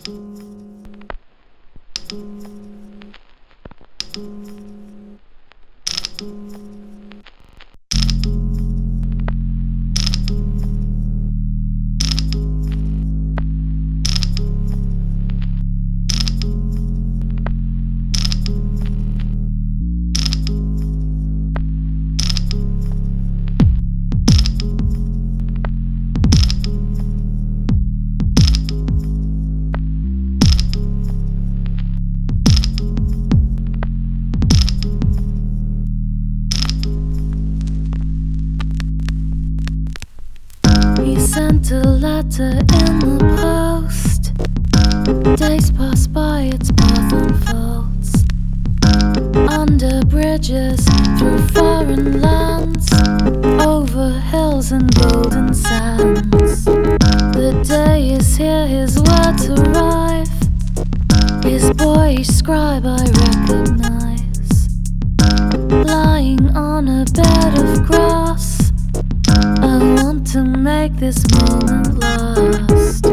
He sent a letter in the post. Days pass by, its path unfolds. Under bridges, through foreign lands, over hills and golden sands. The day is here, his words arrive. His boyish scribe I recognize, lying on a bed of grass. I want to make this moment last.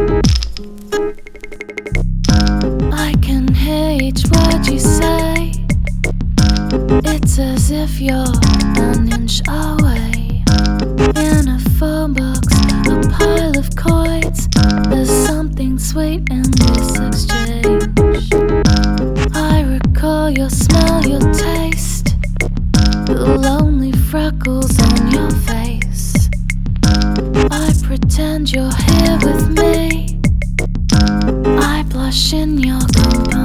I can hear each word you say. It's as if you're an inch away. In a phone box, a pile of coins. There's something sweet in this exchange. I recall your smell, your taste, the lonely freckles on your face. I pretend you're here with me. I blush in your company.